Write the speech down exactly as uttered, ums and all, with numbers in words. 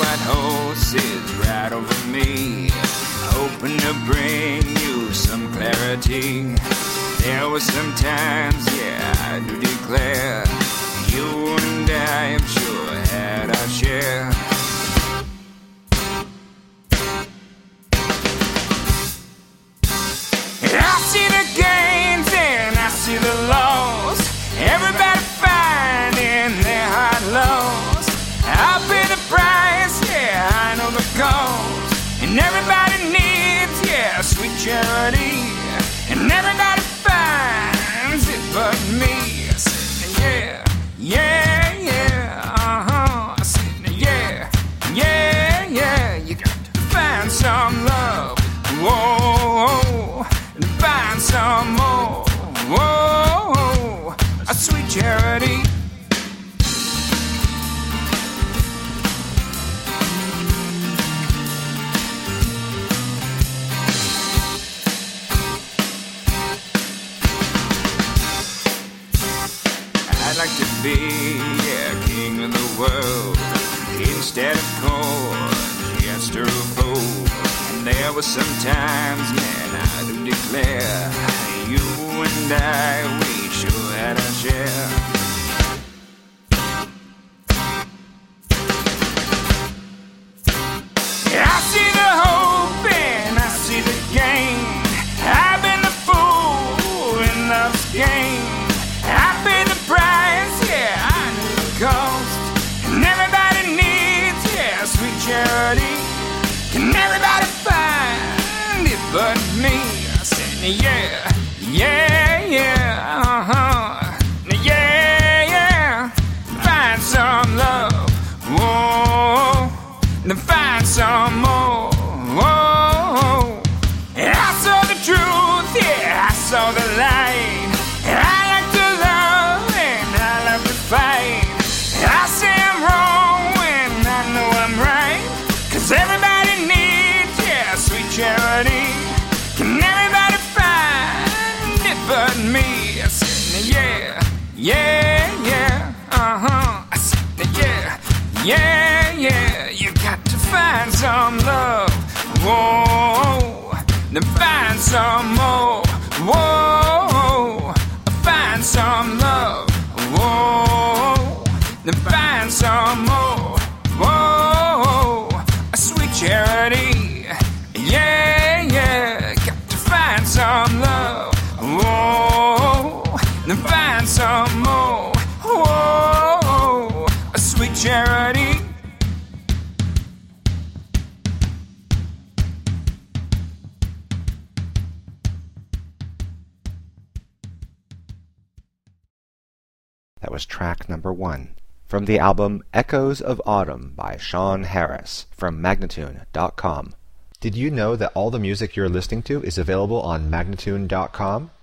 white horses right over me, hoping to bring you some clarity. There were some times, yeah, I do declare, you and I, I'm sure, had our share. I see the gains and I see the loss. Everybody finding their hard lows. I'll pay the price, yeah, I know the cost. And everybody needs, yeah, sweet charity. And everybody finds it but me. I said, yeah, yeah, yeah, uh-huh. I said, yeah, yeah, yeah. You got to find some love, whoa, and find some more, whoa, a sweet charity. I'd like to be, yeah, king of the world, instead of corn, jester of gold. And there were some times, man, I do declare, you and I, we sure had our share. I see the hope and I see the gain. I've been the fool in love's game. I paid the price, yeah, I knew the cost. And everybody needs, yeah, sweet charity. Can everybody find it but me? I said, yeah, yeah, yeah, uh-huh. Yeah, yeah, find some love, whoa, then find some more, whoa. And I saw the truth, yeah, I saw the light. And I like to love and I love to fight. And I say I'm wrong when I know I'm right. Cause everybody needs, yeah, sweet charity. Can everybody find it but me? I said, yeah, yeah, yeah, uh-huh. I said, yeah, yeah, yeah. You got to find some love, whoa, then find some more, whoa. Find some love, whoa, then find some more, whoa, a sweet charity, yeah, yeah, got to find some love, whoa, then find some more, whoa, a sweet charity. That was track number one from the album Echoes of Autumn by Sean Harris from Magnatune dot com. Did you know that all the music you're listening to is available on Magnatune dot com?